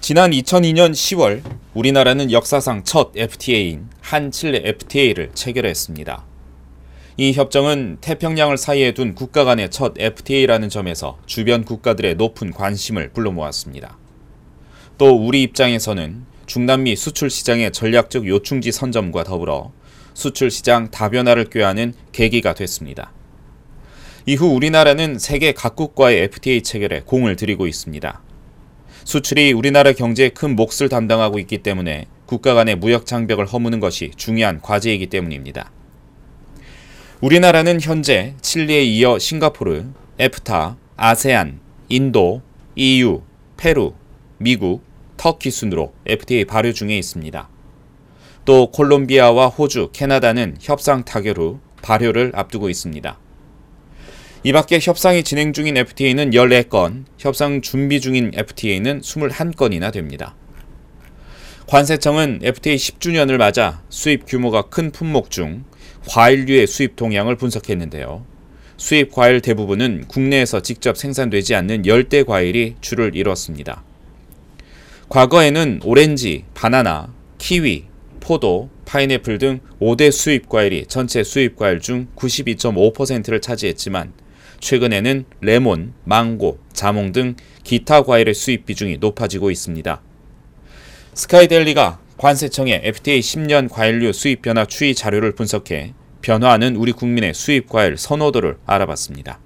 지난 2002년 10월 우리나라는 역사상 첫 FTA인 한칠레 FTA를 체결했습니다. 이 협정은 태평양을 사이에 둔 국가 간의 첫 FTA라는 점에서 주변 국가들의 높은 관심을 불러모았습니다. 또 우리 입장에서는 중남미 수출 시장의 전략적 요충지 선점과 더불어 수출 시장 다변화를 꾀하는 계기가 됐습니다. 이후 우리나라는 세계 각국과의 FTA 체결에 공을 들이고 있습니다. 수출이 우리나라 경제에 큰 몫을 담당하고 있기 때문에 국가 간의 무역 장벽을 허무는 것이 중요한 과제이기 때문입니다. 우리나라는 현재 칠리에 이어 싱가포르, 에프타, 아세안, 인도, EU, 페루, 미국, 터키 순으로 FTA 발효 중에 있습니다. 또 콜롬비아와 호주, 캐나다는 협상 타결 후 발효를 앞두고 있습니다. 이 밖에 협상이 진행 중인 FTA는 14건, 협상 준비 중인 FTA는 21건이나 됩니다. 관세청은 FTA 10주년을 맞아 수입 규모가 큰 품목 중 과일류의 수입 동향을 분석했는데요. 수입 과일 대부분은 국내에서 직접 생산되지 않는 열대 과일이 주를 이뤘습니다. 과거에는 오렌지, 바나나, 키위, 포도, 파인애플 등 5대 수입 과일이 전체 수입 과일 중 92.5%를 차지했지만 최근에는 레몬, 망고, 자몽 등 기타 과일의 수입 비중이 높아지고 있습니다. 스카이데일리가 관세청의 FTA 10년 과일류 수입 변화 추이 자료를 분석해 변화하는 우리 국민의 수입 과일 선호도를 알아봤습니다.